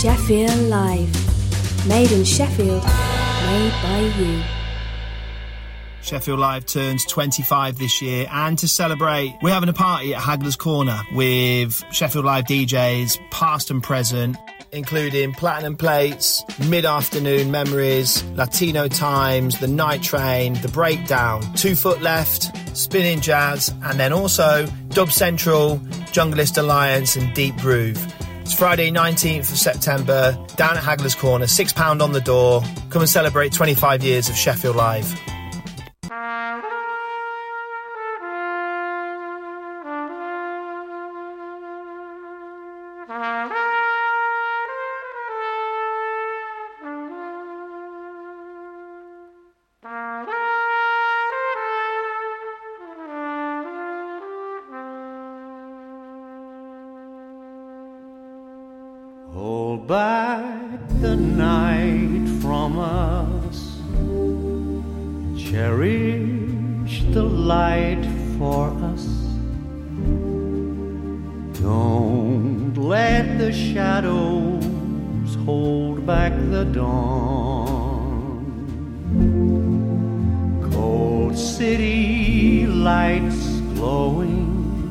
Sheffield Live. Made in Sheffield, made by you. Sheffield Live turns 25 this year, and to celebrate, we're having a party at Hagler's Corner with Sheffield Live DJs, past and present, including Platinum Plates, Mid-Afternoon Memories, Latino Times, The Night Train, The Breakdown, 2 Foot Left, Spinning Jazz, and then also Dub Central, Junglist Alliance and Deep Groove. It's Friday 19th of September, down at Hagler's Corner, £6 on the door. Come and celebrate 25 years of Sheffield Live. Hold back the night from us, cherish the light for us. Don't let the shadows hold back the dawn. Cold city lights glowing,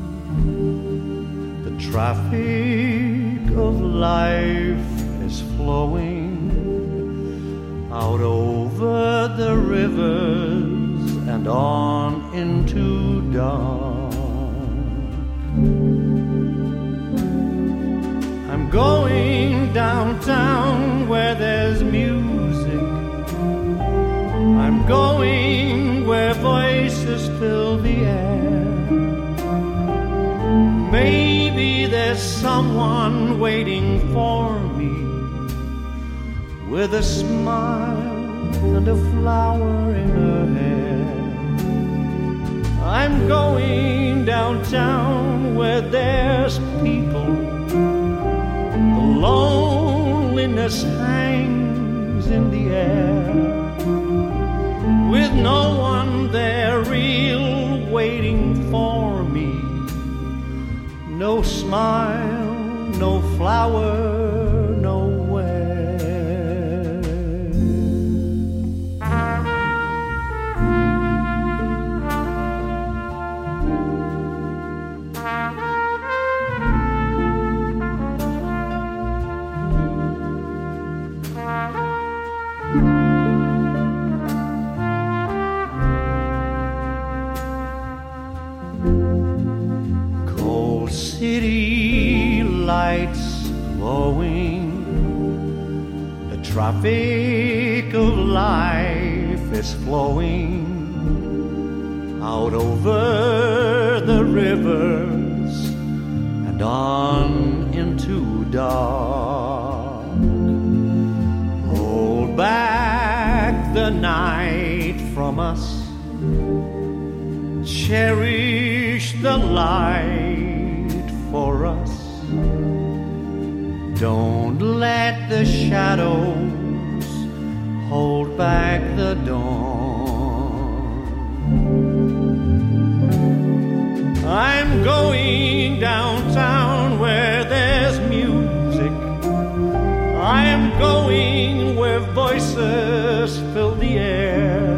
the traffic of life is flowing out over the rivers and on into dark. I'm going downtown where there's music. I'm going where voices fill the air. Maybe there's someone waiting for me with a smile and a flower in her hair. I'm going downtown where there's people. The loneliness hangs in the air, with no one there real waiting for me. No smile, no flower, nowhere. Cold city lights glowing, the traffic of life is flowing out over the rivers and on into dark. Hold back the night from us, cherish the light for us. Don't let the shadows hold back the dawn. I'm going downtown where there's music. I am going where voices fill the air.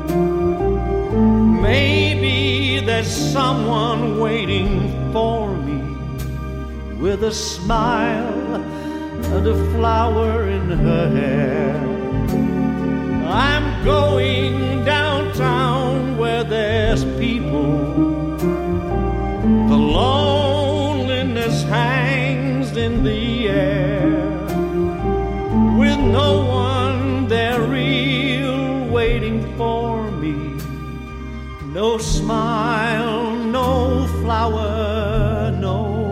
Maybe there's someone waiting for me with a smile and a flower in her hair. I'm going downtown where there's people. The loneliness hangs in the air, with no one there real waiting for me. No smile, no flower, nowhere.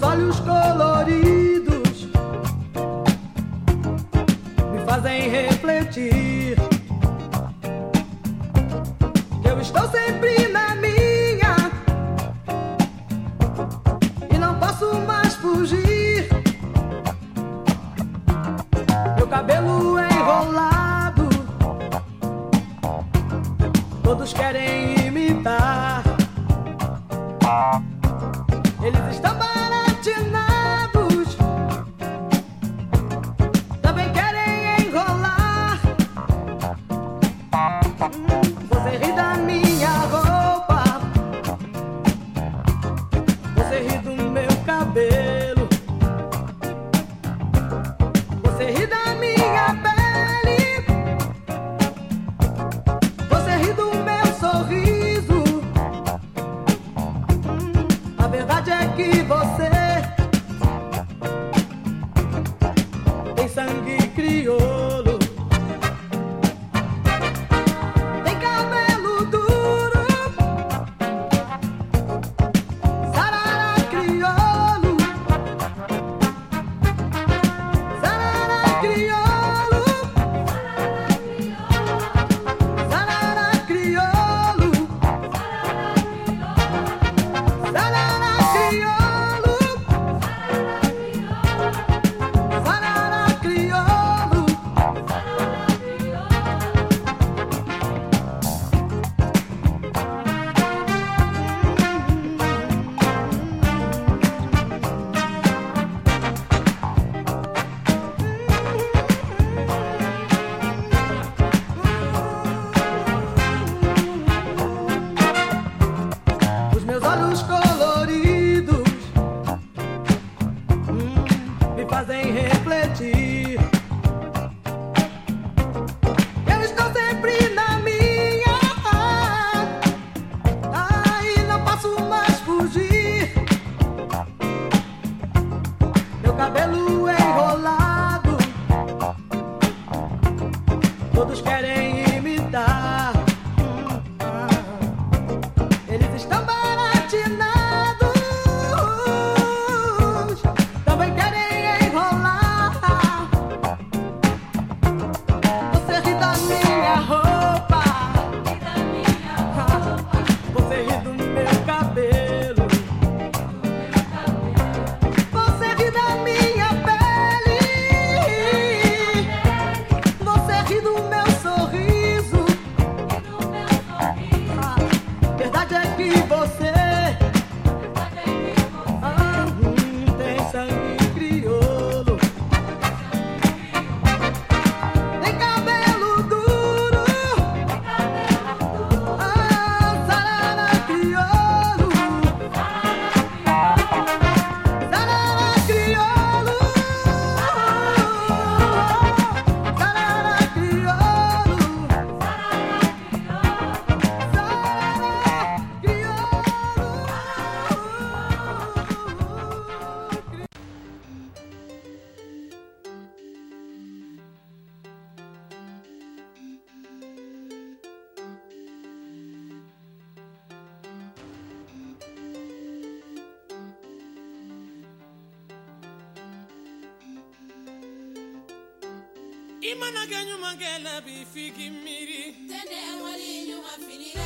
meus olhos coloridos me fazem refletir. Eu estou sempre na minha e não posso mais fugir. Meu cabelo é enrolado, todos querem imitar. Eles estão baratinados, também querem enrolar. Você ri da minha roupa, você ri do meu cabelo, você ri da minha pele, você ri do meu sorriso. A verdade é que você tem sangue crioulo, tem cabelo duro, sarará crioulo, sarará crioulo, sarará crioulo, sarará crioulo, sarará crioulo. Os meus olhos coloridos me fazem refletir. Eu estou sempre na minha e não posso mais fugir. Meu cabelo é enrolado, todos querem imitar. Eles estão baratinados, também querem enrolar. Você ri da minha roupa, você ri do meu cabelo, você ri da minha pele, você ri do meu sorriso. Verdade é que você tem sangue crioulo, tem cabelo duro, sarará crioulo, sarará crioulo, sarará crioulo, Imana ganyu mangela bi fiki miri tene wali nyuma finira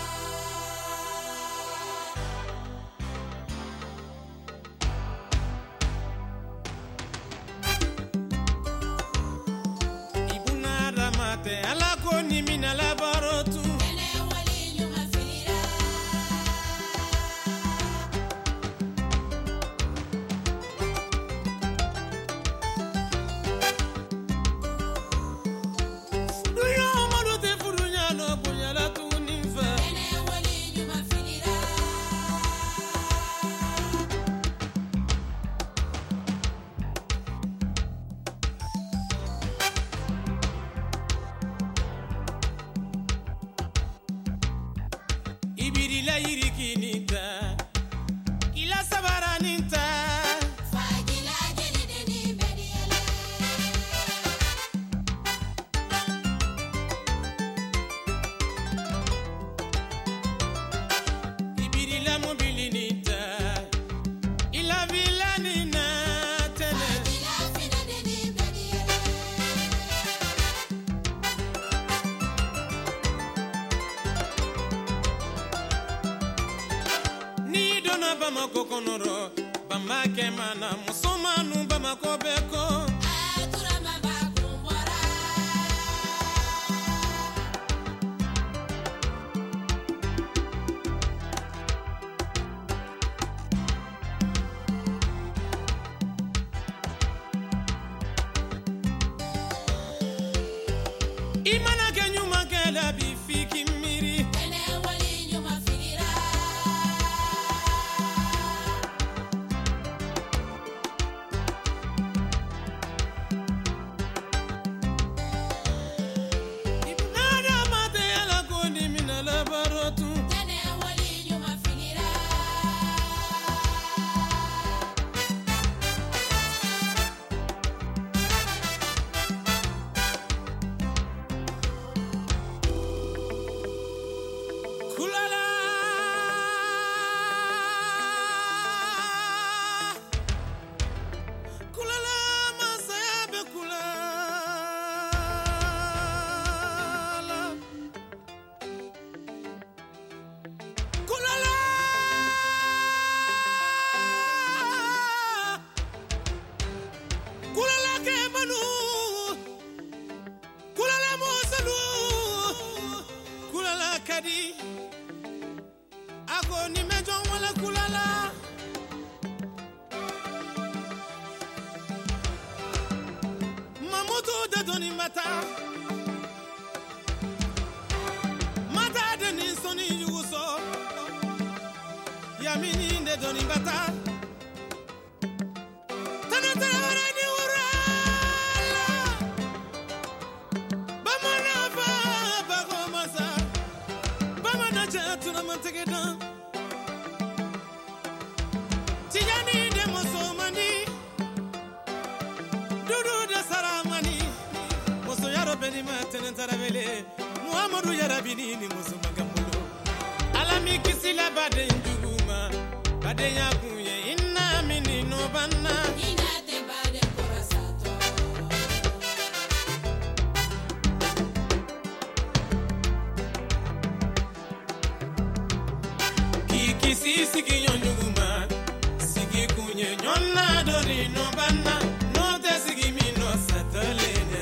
Ibuna ramate ala koni mina la barotu tene wali nyuma finira Ibirila yirikinita ila sabaraninta fagila gelideni bediele Ibirila mobilinita ila villa Bamako konoro Bamake mana Musomanu Bamako beko Imana kenyuma kela bifiki miri Ene wali nyuma finira Ibnada mate ala koni minala barotu Ene wali nyuma finira Kulala Kulala masabe kulala Kulala Kulala ke manu Kulala mosalu Kulala kadi Ako ni mejon wala kulala Mamoto de doni mata Mata de ni soni yuso Yamini de doni mata Tanata ora ni ura Bamana ba bago masa Bamana jatuna mantegedan Tijani de Mosomani Dudu de Saramani Moso yaro beni matenen taravele Muhammadu yarabini ni Moso magamulo Alami kisila bade njuguma Bade yakuye inna mini no banna Ina te bade korasato Kiki siki nyonyuguma Sigi kunye nyonna dori no banna No te sigi mi no satolene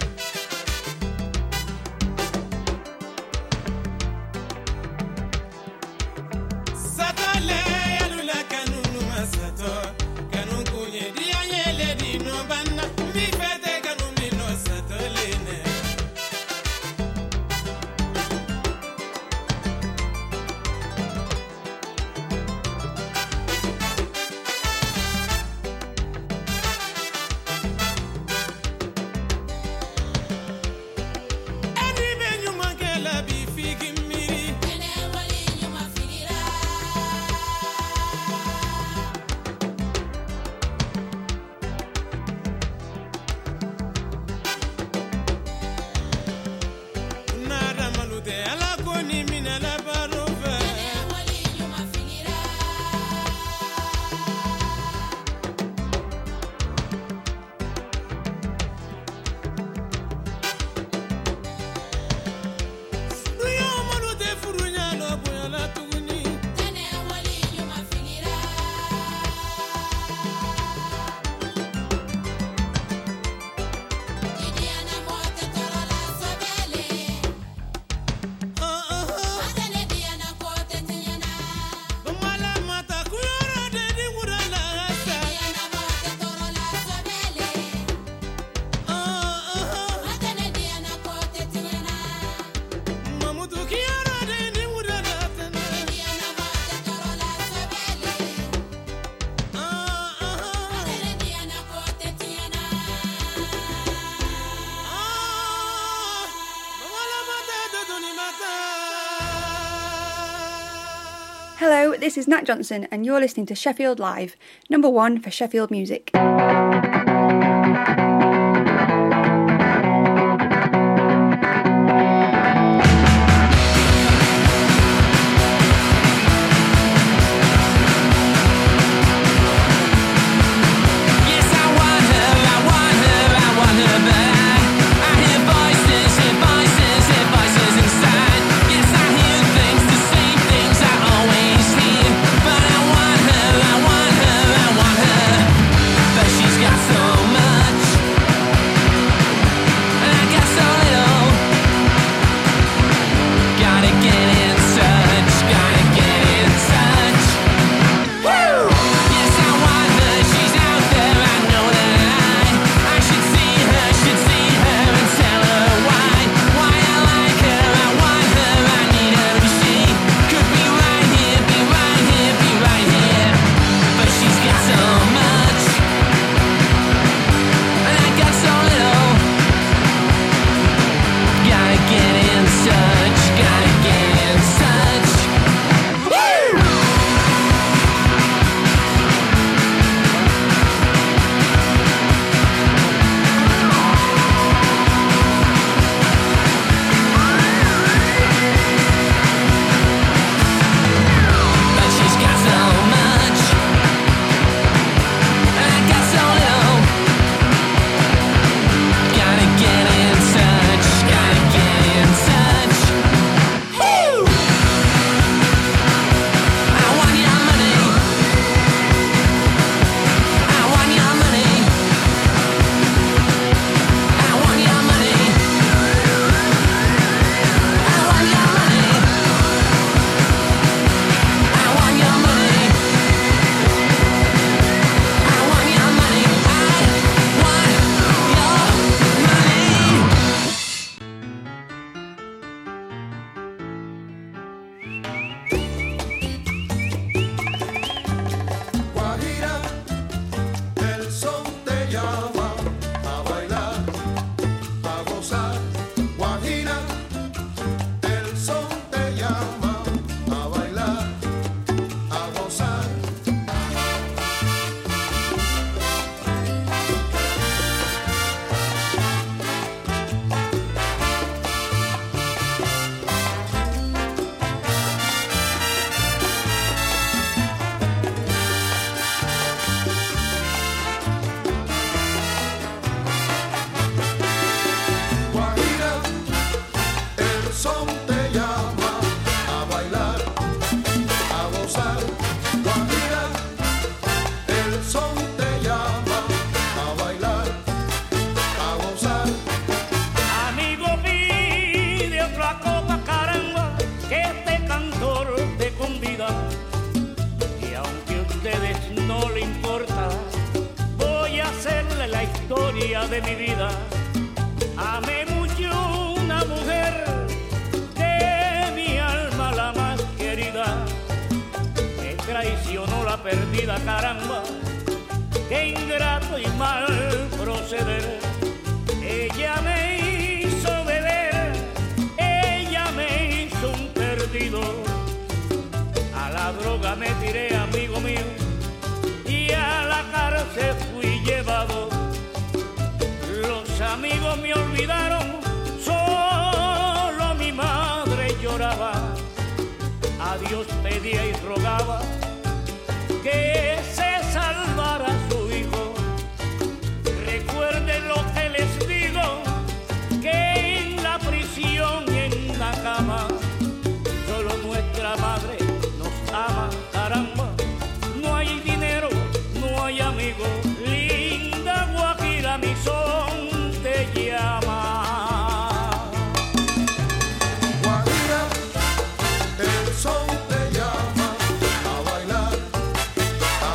Satole yalula kanunu masato Kanu kunye diya yele di no banna Mi fete kanu mi no satolene Eni benyu mankela bifiki miri Ene wali nyuma finira Nada malute ala koni minala barove Ene wali nyuma finira Nuyo malute furunya lo boyala tuguni Ene wali nyuma finira Idiana mote torola sobele Adele diana kote tinyana Bamala mata kuyora dedi wurala asa Diana mote torola sobele Adele diana kote tinyana Mamudu kiyara dedi wurala tana Diana mote torola sobele Adele diana kote tinyana Bamala mata dodoni mata Hello, this is Nat Johnson, and you're listening to Sheffield Live, number one for Sheffield music. Yes, I want her, I want her, I want her back. I hear voices, hear voices, hear voices inside. Yes, I hear things, the same things I always hear. But I want her, de mi vida. Amé mucho una mujer de mi alma la más querida. Me traicionó la perdida, caramba, qué ingrato y mal proceder. Ella me hizo beber, ella me hizo un perdido. A la droga me tiré, amigo mío, y a la cárcel fui llevado. Los amigos me olvidaron, solo mi madre lloraba. A Dios pedía y rogaba que se salvara su hijo. Recuerden lo que les digo, que en la prisión y en la cama solo nuestra madre nos ama, caramba. No hay dinero, no hay amigo, linda Guajira, mi son te llama. Guajira, el son te llama a bailar, a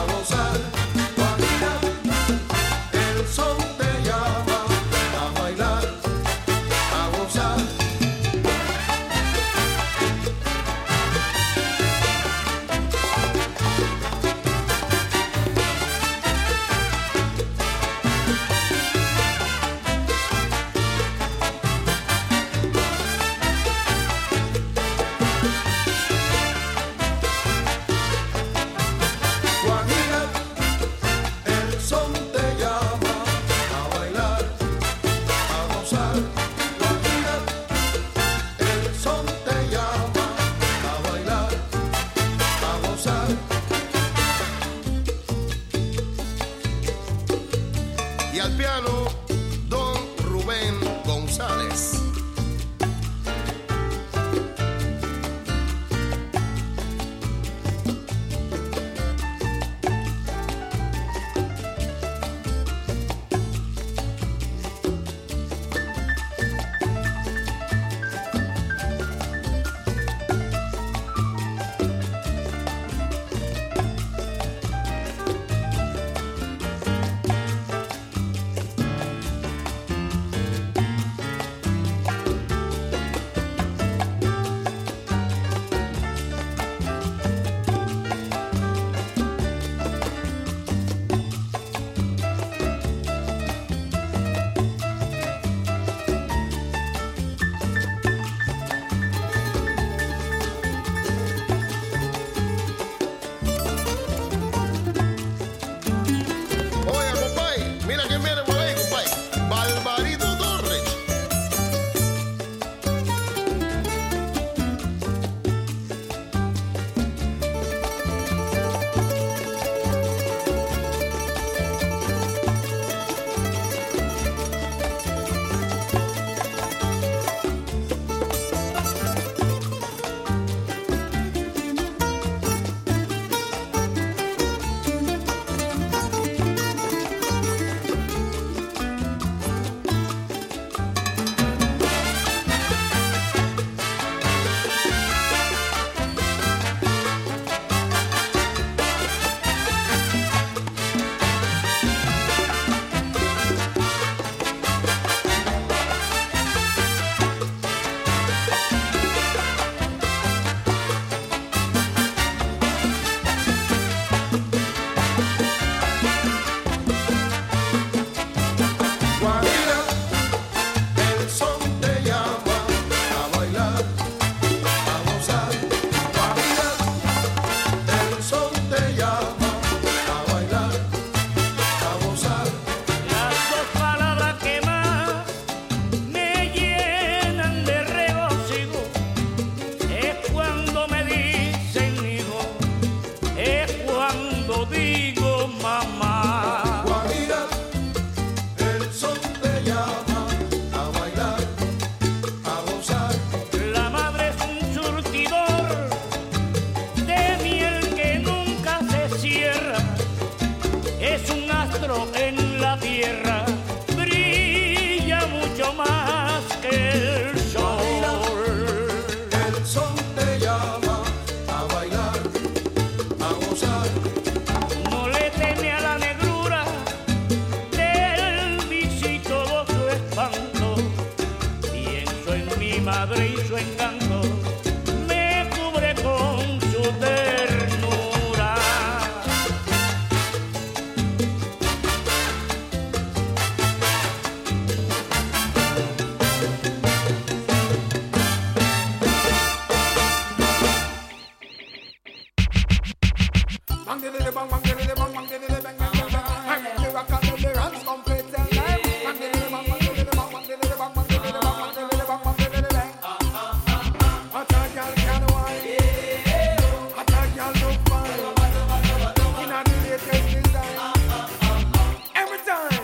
Bang the bang, bang the bang, bang the bang, bang bang. I make the rock and the runs complete tell them. Bang the bang, bang the bang, bang the bang, bang the bang, bang the bang, bang the bang. A tall girl can wine, a tall girl look fine. In a the latest design, every time.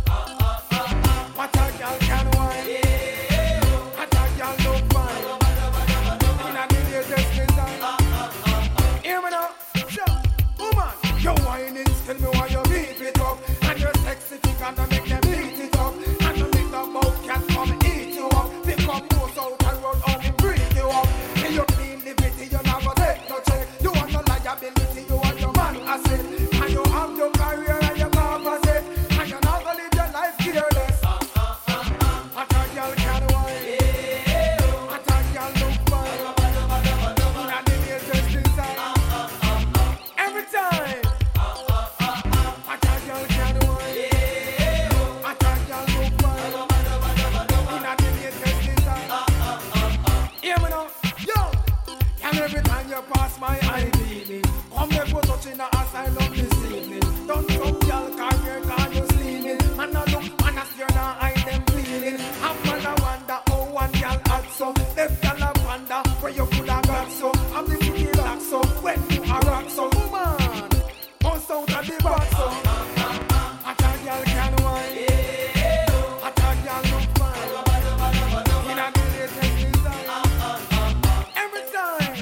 A tall girl can wine, a tall girl look fine. In a the latest design. Hear me now, woman, your wine is tell me why you beat it up, and your sexy thing and make them beat it up, and you make the mouth cat come eat you up. Pick up most out and run out and breathe you up. And you clean liberty, you never take no check. You want no liability, you want your man asset, and you have your career and your capacity, and you not gonna live your life fearless. A tall girl can wine, a tall girl look fine, in a the latest design. Every time, a tall girl can wine, a tall girl look fine, in a the latest design. Hear me now, yo. And every time you pass my eye, baby, come there for touching the asylum this evening. Don't some girl career can you sleeping? Man a look, man a stare now, I them feeling. I'm man a wonder how one girl had so. Left girl a wonder where you could have got so. I'm the city lock so when you are rock so. Woman, bounce out of the box so. A tall girl can wine, a tall girl look fine, in a the latest design. Every time,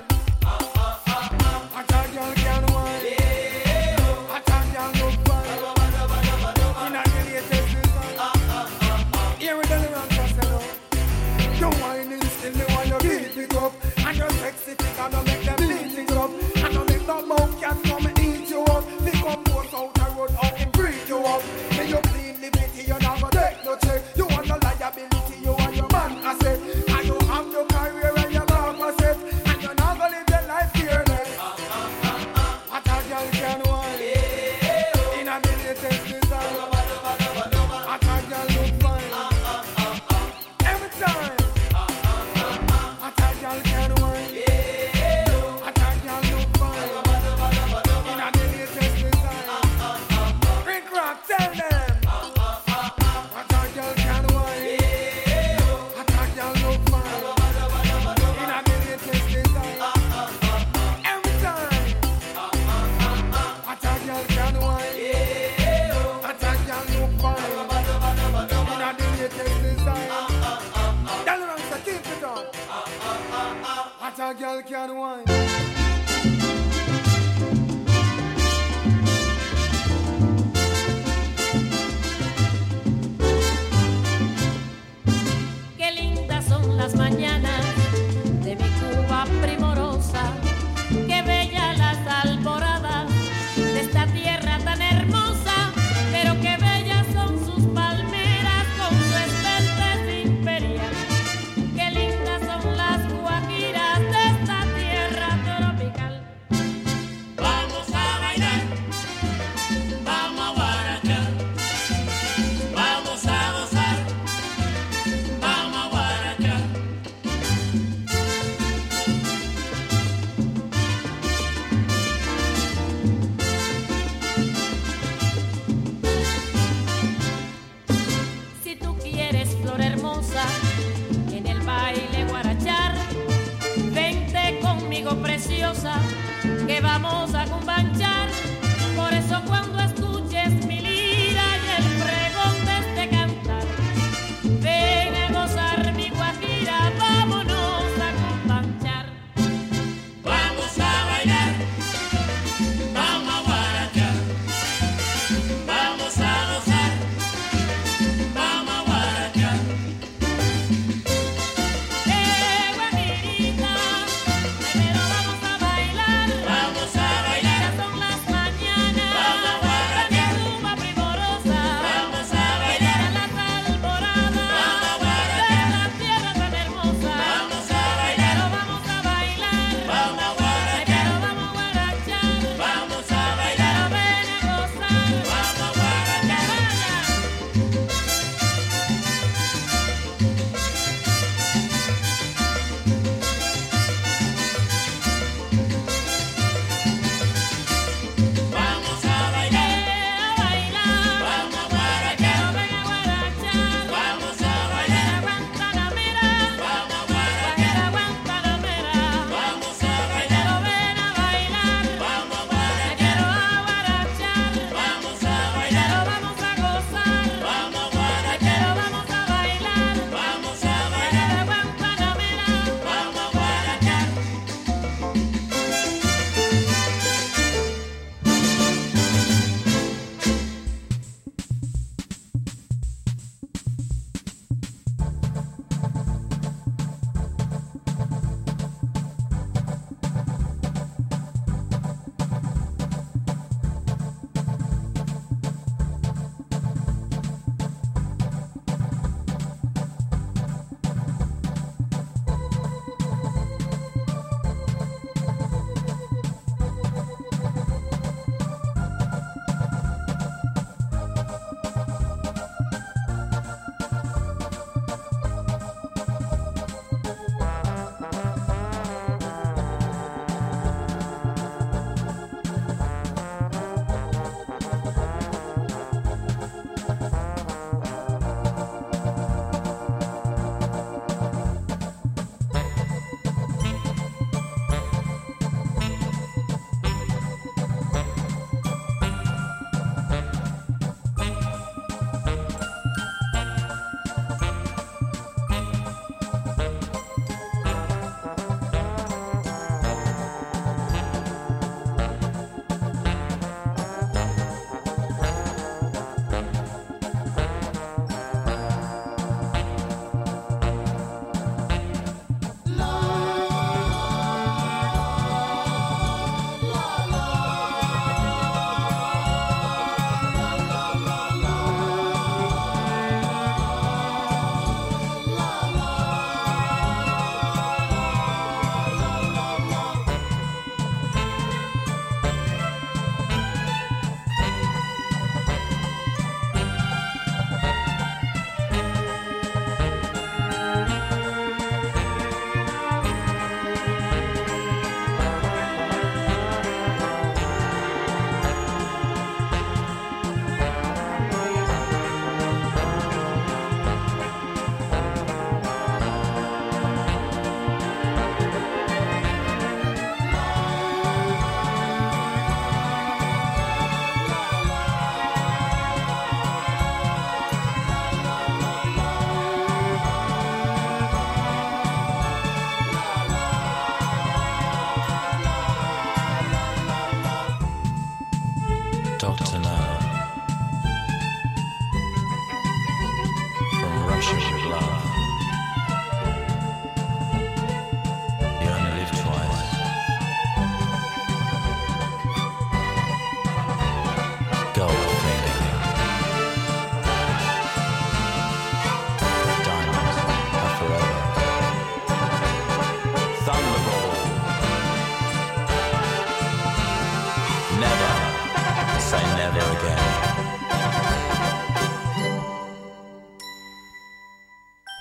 a tall girl can wine, a tall girl look fine, in a the latest design. Here we go around Casino. Your wine is still the one you beat it up, and your sexy thing and you make them beat it up, and you make the mouth cat come and eat you up. Pick up both out and run out and breathe you up. Then you clean liberty, you never take no check. You want no liability, you want your man asset, and you have your career and your capacity, and you never live your life fearless. A tall girl can wine, in a the latest design. A tall girl look fine, every time. A tall girl can wine, a tall girl look fine, in a the latest design. Rick Rock, tell them. A tall girl can wine, a tall girl look fine, in a the latest design. Every time. A tall girl can wine, a tall girl look fine, in a the latest design. Tell them to keep it on. A tall girl can wine. Qué lindas son las mañanas de mi Cuba primorosa, qué bellas las alboradas de esta tierra tan hermosa, pero qué bellas son sus palmeras con su esbeltez imperial, qué lindas son las guajiras de esta tierra tropical. Vamos a bailar, vamos a guarachar, vamos a gozar, vamos a guarachar. Si tú quieres, flor hermosa, en el baile guarachar, vente conmigo, preciosa, que vamos a cumbanchar. Por eso cuando escuches mi lira y el pregón de este cantar, ven a gozar mi guajira, vámonos a cumbanchar. Vamos a bailar, vamos a guarachar, vamos a gozar, vamos a guarachar. Guajirita, primero vamos a bailar. Vamos a bailar, Ya son las mañanas, vamos a guarachar.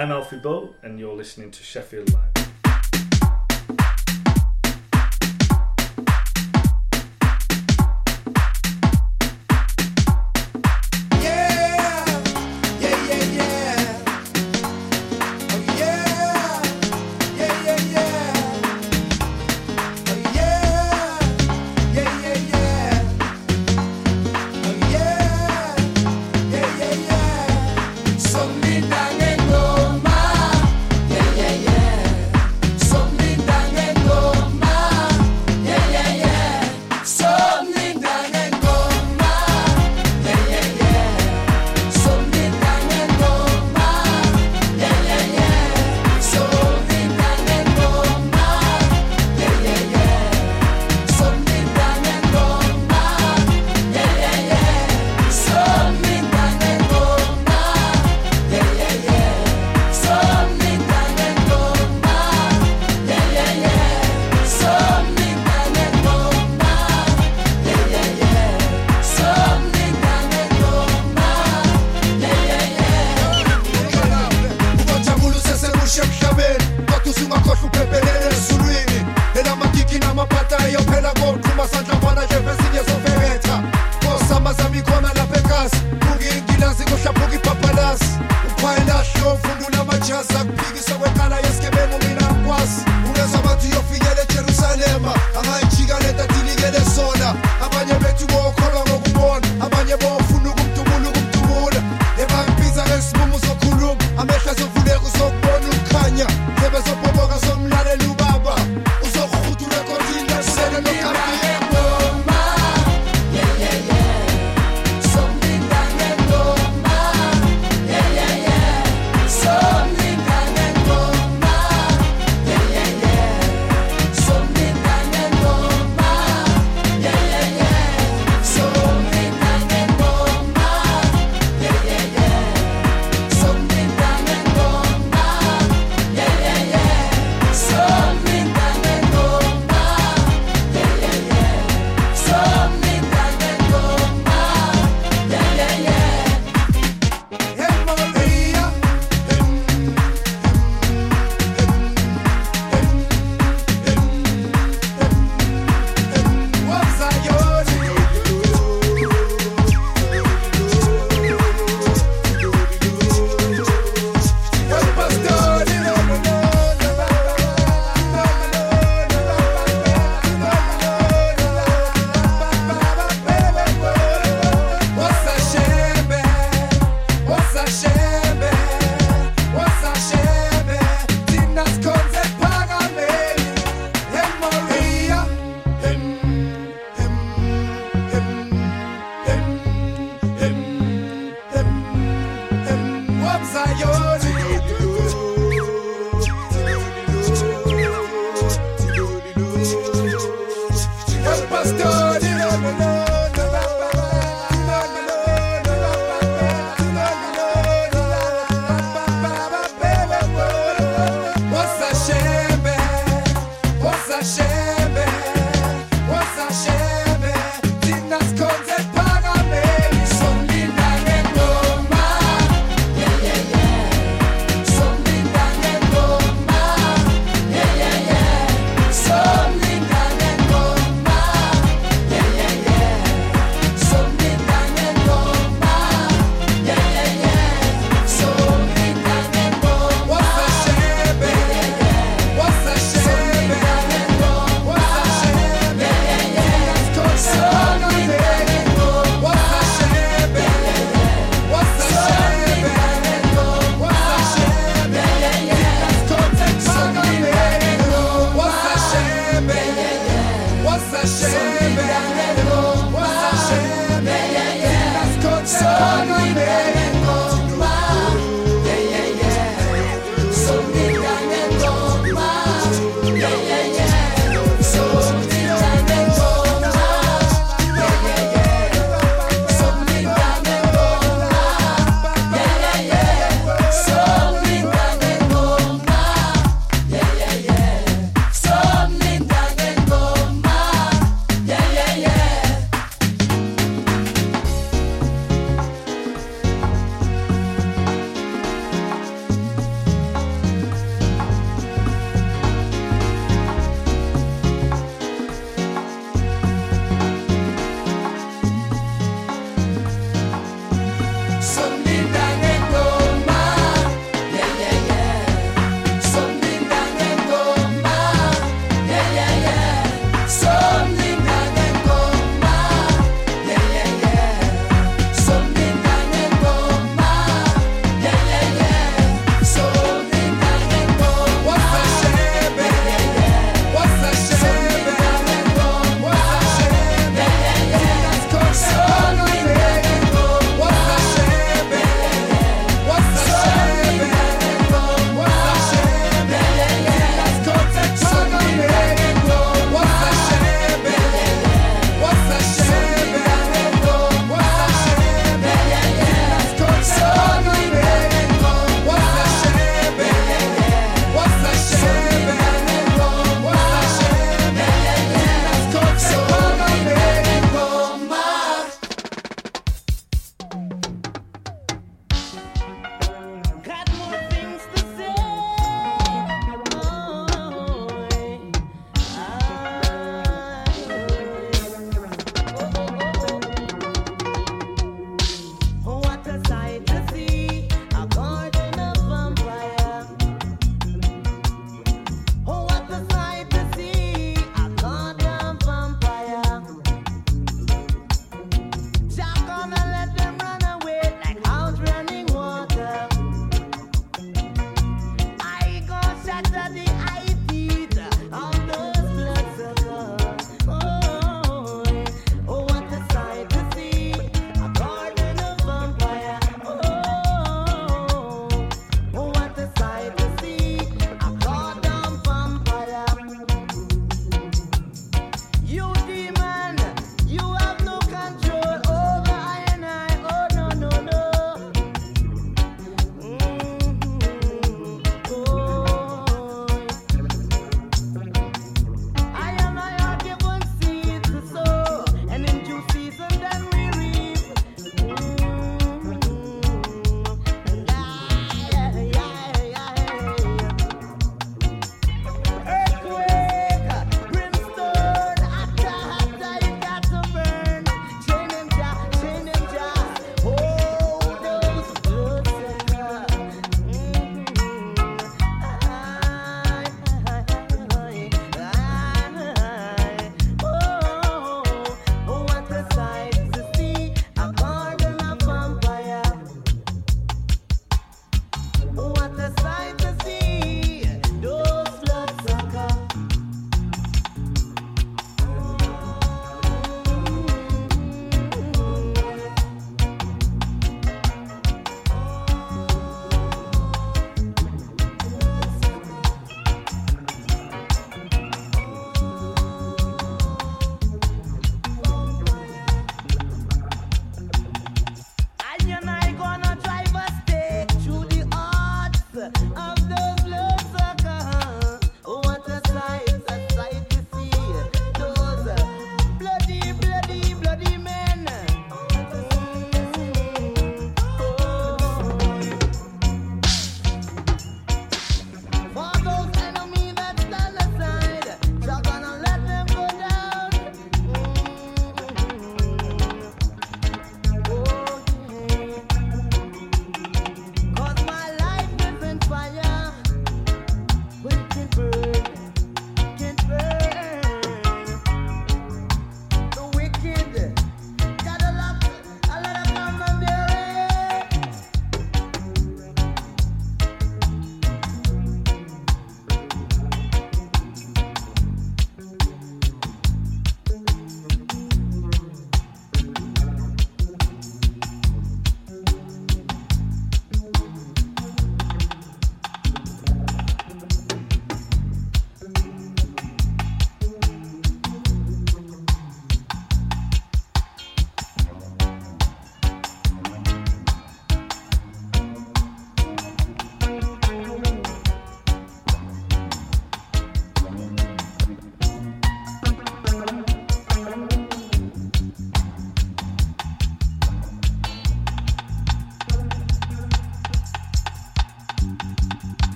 I'm Alfie Bull, and you're listening to Sheffield Live.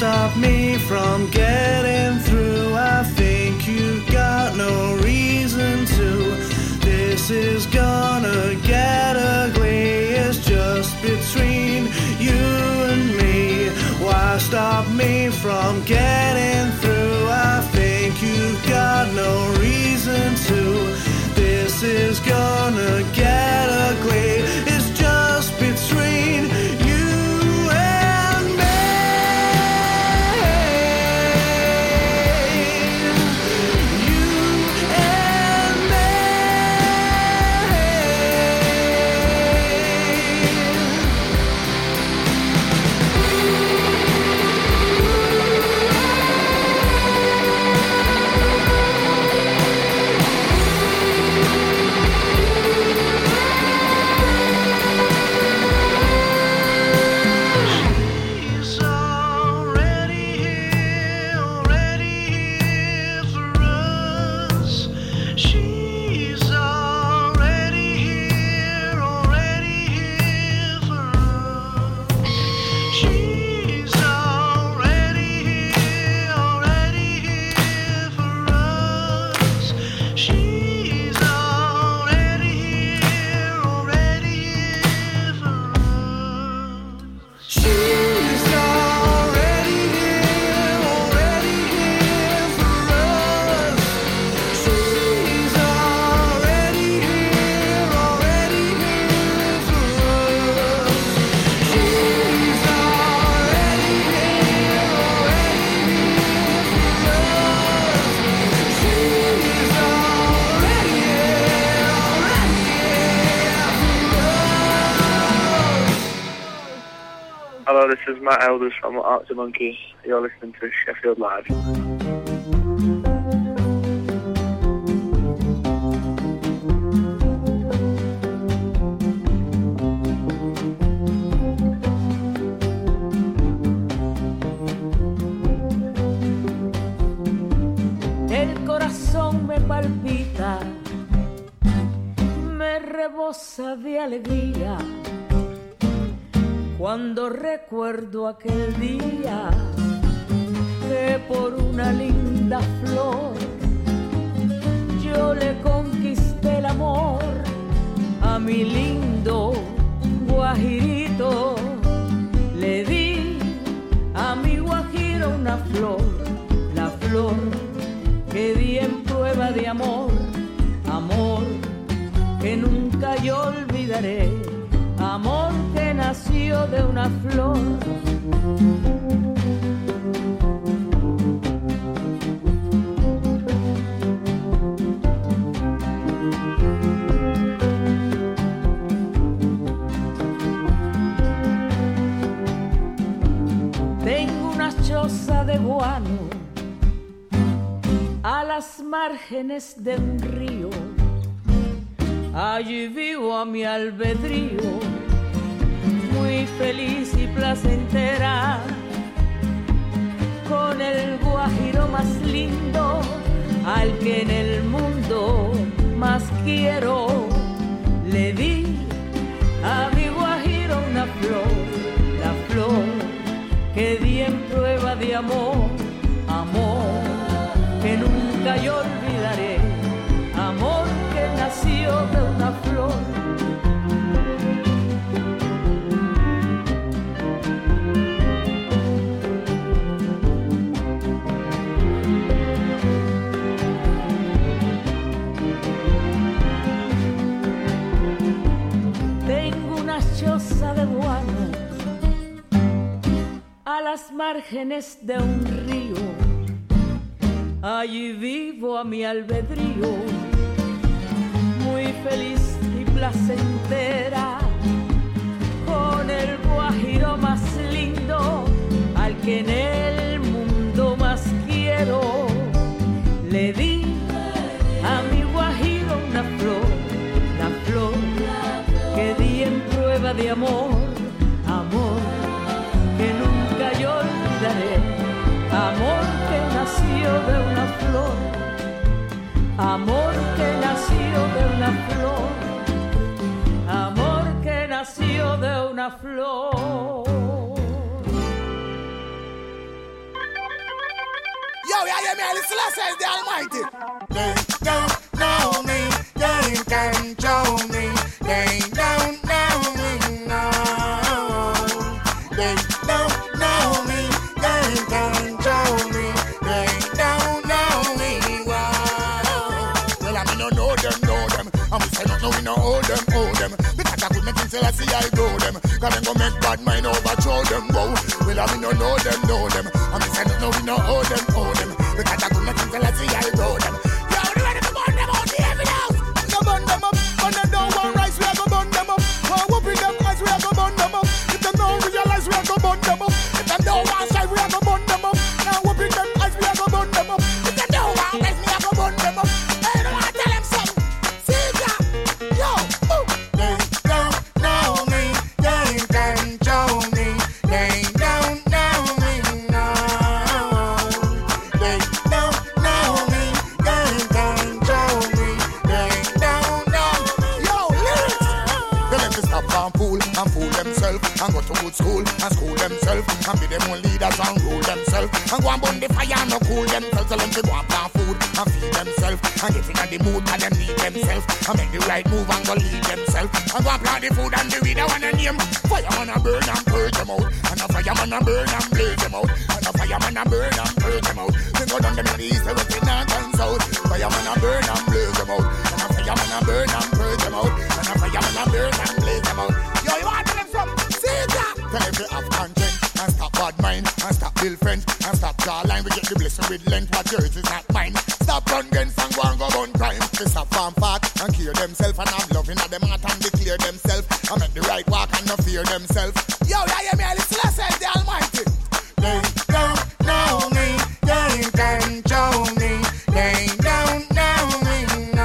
stop me from getting through? I think you've got no reason to. This is gonna get ugly. It's just between you and me. Why stop me from getting through? I think you've got no reason to. This is gonna get ugly. It's just between you and me. You and me. She's already here for us. She's already here for us. She's already here for us. She's already here for us. She's already here for us. She's already here for us. She's already Hello, this is Matt Elders from Arctic Monkeys. You're listening to Sheffield Live. El corazón me palpita, me rebosa de alegría cuando recuerdo aquel día que por una linda flor yo le conquisté el amor a mi lindo guajirito. Le di a mi guajiro una flor, la flor que di en prueba de amor, amor que nunca yo olvidaré, amor que nació de una flor. Tengo una choza de guano a las márgenes de un río. Allí vivo a mi albedrío, muy feliz y placentera, con el guajiro más lindo, al que en el mundo más quiero. Le di a mi guajiro una flor, la flor que di en prueba de amor, amor que nunca yo olvidaré, amor que nació de una flor. Tengo una choza de guano a las márgenes de un río. Allí vivo a mi albedrío, muy feliz y placentera, con el guajiro más lindo, al que en el mundo más quiero. Le di a mi guajiro una flor, la flor que di en prueba de amor, amor que nunca yo olvidaré, amor que nació de una flor, amor que nació de una flor, amor que nació de una flor. yeah, hear me, Haile Selassie the Almighty. They don't know me, they can't show me. They don't know me, no. They don't know me, they can't show me. They don't know me, wow. Well, I mean, no know them. And we say no, we no hold them. Because I could make things I see I go them. Cause them go make bad mind overthrow them, whoa. Well, I mean, no know them. And we say no, we no hold them. Because I could make things I see I go them. Yo, you ready to burn them out the heavy house? No burn them up. When they don't want rice, we are go burn them up. Oh, whooping them eyes, we are go burn them up. If they don't realize, we are go burn them up. If they don't want shy, we are go burn them up. Now whooping them eyes, we are go burn them up. If they don't want rice, we are go burn them up. Hey, don't want to tell them something. See that? Yo, ooh. They don't know me, they can't show me. They don't know me, no. They don't know me, they can't show me. They don't know me. Yo, lyrics. They let me stop and fool themselves and go to good school and school themselves and be them own leaders and rule themselves and go and burn the fire and no cool themselves. Tell them to go and plant food and feed themselves and get in the mood and them need themselves and make the right move and go lead themselves and go and plant the food and the weed I wanna name. Fireman a burn and purge them out, and a fireman a burn and blaze them out, and a fireman a burn and purge them out. They go down them in the east, west, north and south. Fireman a burn and blaze them out, and a fireman a burn and purge them out, and a fireman a burn and blaze them out. Yo, you want to tell them something? See that? Tell every have conscience and stop bad mind and stop build friends and stop jawline. We get the blessing with length, what yours is not mine. Stop run guns and go and go gun crime. They stop farm fat and clear themselves and have love in them heart and declare themselves and make the right walk and no fear themselves. Yo, you hear me? Haile Selassie the Almighty. They don't know me, they can't show me. They don't know me, no.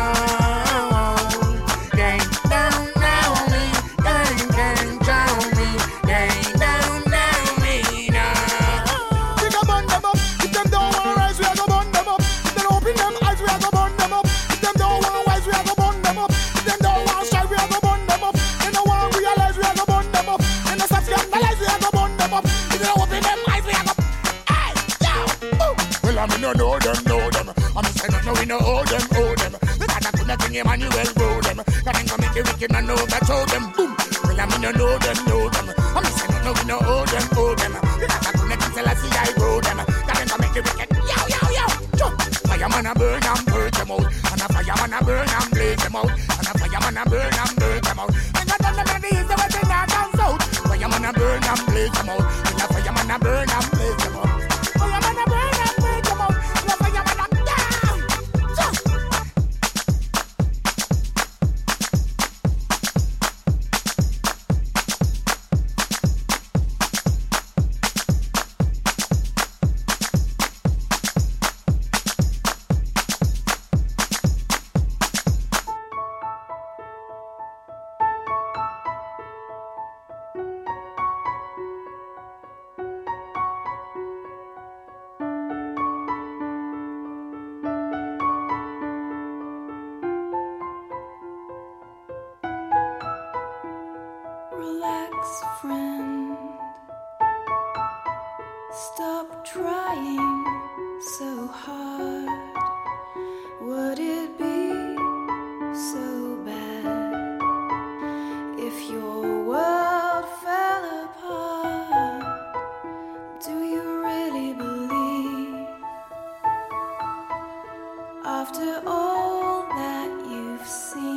They don't know me, they can't show me. They don't know me, no. We go burn them up. If them don't want rise, we a go burn them up. If they don't open them eyes, we a go burn them up. If them don't want wise, we a go burn them up. If them don't want shy, we a go burn them up. They don't want realize, we a go burn them up. They don't stop scandalize, we a go burn them up. If they don't open them eyes, we a go. Hey, yo, ooh. Well, I mean, no know them. I mean, say no, we no hold them. Because I could not think Emmanuel grow them. Cause then go make the wicked man know that show them. Boom. Well, I mean, no know them. I mean, say no, we no hold them. Because I could not think Selassie I grow them. Cause then go make the wicked. Yo. Fireman a burn and purge them out, and a fireman a burn and blaze them out, and a fireman a burn and burn them out. And I don't know the east, the west, the north and south. Fireman a burn and blaze them out, and a fireman a burn and blaze them out. Fireman a burn and blaze them out, and a fireman a down. Relax, friend. Stop trying so hard. Would it be so bad if your world fell apart? Do you really believe, after all that you've seen,